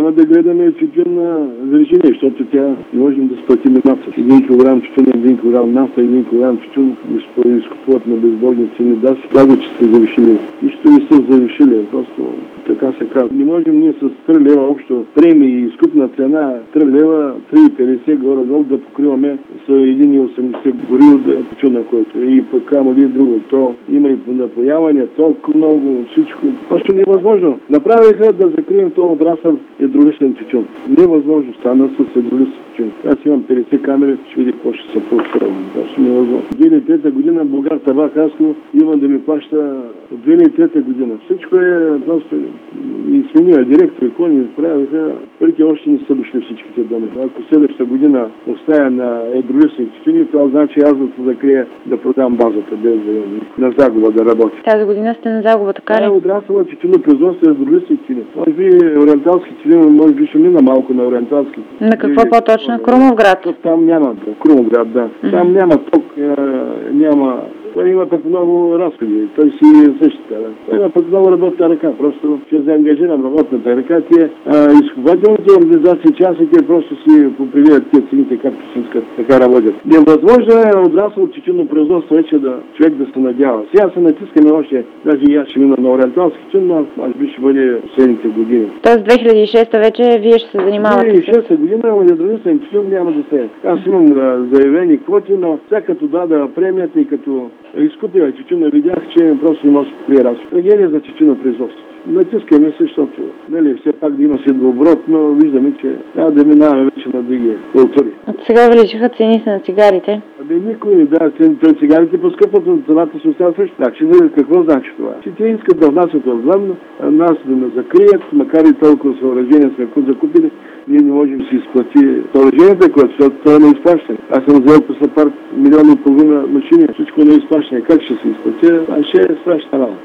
Няма да гледаме тютюн на Вирджиния, защото тя не можем да сплатим нафта. 1 кг тютюн, 1 кг нафта, 1 кг тютюн изкупуват на безбожни цени. Да, се казва, че сте завишили. Нищо не сте завишили, просто така се казва. Не можем ние с 3 лева общо премии и изкупна цена 3 лева, 3,50 горе-долу да покриваме с 1,80 гориво да тютюна, който и пък камо ли друго. То има и напояване, толкова много, всичко. Просто невъзможно. Направиха да закрием този отрасъл едроличен тютюн. Невъзможно стана с едроличен тютюн. Аз имам 50 камери, ще видя какво ще се получава. Просто невъзможно. 2003 година Българ табак Хасково има да ми плаща от 2003 година. Всичко е просто и сменила директори, кои ни правиха, парите още не са дошли всичките доми. Ако следващата година оставя на едролични тютюни, това значи аз да се закрия да продам базата, без да на загуба да работи. Тази година сте на загуба, така ли? Отрасъла тютюнопроизводство е едролични тютюни. Може би ориенталски тютюни, може би ще мина малко на ориенталски. На какво по-точно? Крумовград? Там няма. Крумовград, да. Там няма ток, няма. Той има пък много разходи. Той си е същата. Да. Той има пък много работна ръка. Просто ще заангажирам работната ръка. Тия изкупвателните организации, частните просто си попривият тия цените, както си искат. Така работят. Невъзможно е отрасъл от тютюнопроизводство вече да човек да се надява. Сега се натискаме още, даже и аз ще мина на ориенталски тютюн, но може би ще бъде следните години. Тоест 2006 вече вие ще се занимавате? 2006 година едроличен тютюн няма да се. Аз имам заявени квоти, но сега като даде премията и като изкупила тютюна, видях, че просто не може да покрие разход. Трагедия за тютюнопроизводство. Натискаме се, защото все пак да има следооборот, но виждаме, че трябва да минаваме вече на други култури. От сега увеличиха цените на цигарите? Никой не дава цените на цигарите, поскъпват, но цената се остава също. Значи, какво значи това? Че те искат да внасят отвън, нас да ме закрият, макар и толкова съоръжения сме закупили, ние не можем да си изплати съоръженията, защото това е на изплащане. Аз съм взел по САПАР 1,5 милиона машини, всичко на изплащане. Как ще се изплати? Това ще е страшна работа.